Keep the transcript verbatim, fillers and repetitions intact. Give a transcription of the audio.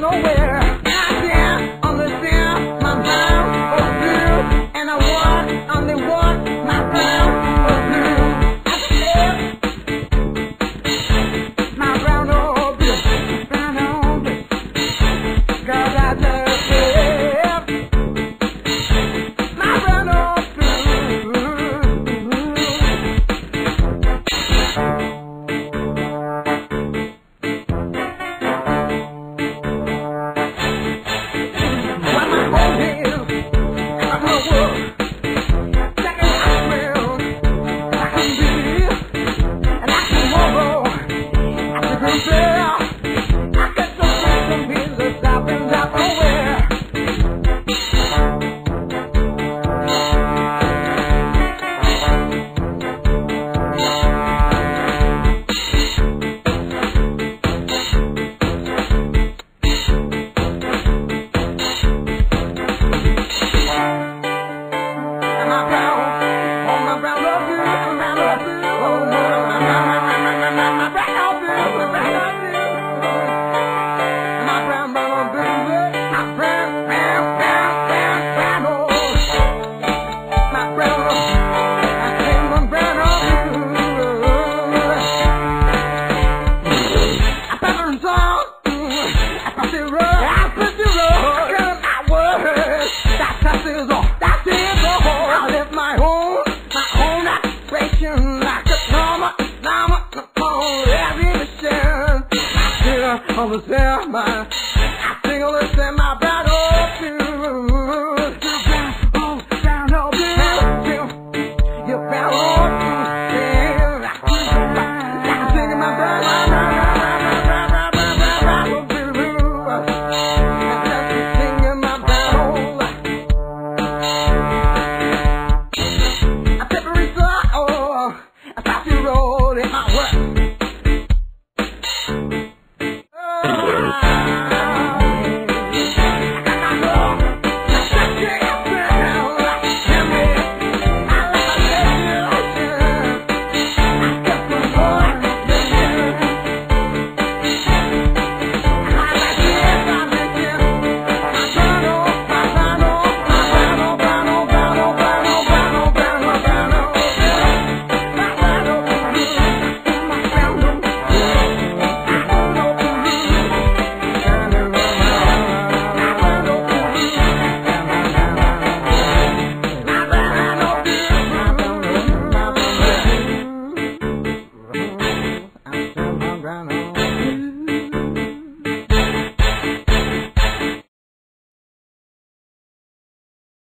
nowhere. And I can't understand my brown or blue, and I want only want my brown or blue. I can live my brown or blue, brown or blue. Cause I just live my brown or blue. When my home is, I'm a world. Second I smell, I can be, and I can walk, I can compare. I get so close to me, the stop and stop nowhere. And my brown, oh my brown love you, my brown love you, oh my, my, my, my, my, my, my, my brown love you, my brown love you. My brown, brown, brown, my brown, brown, brown, brown, brown, oh. My brown love, I think my brown love you. I pass on song, I pass it rough, I pass it rough. I count my words, that that's it all, that's it all. I left my home, my own occupation, like a plumber, plumber, plumber, every mission. I still understand my, I still understand my battle too.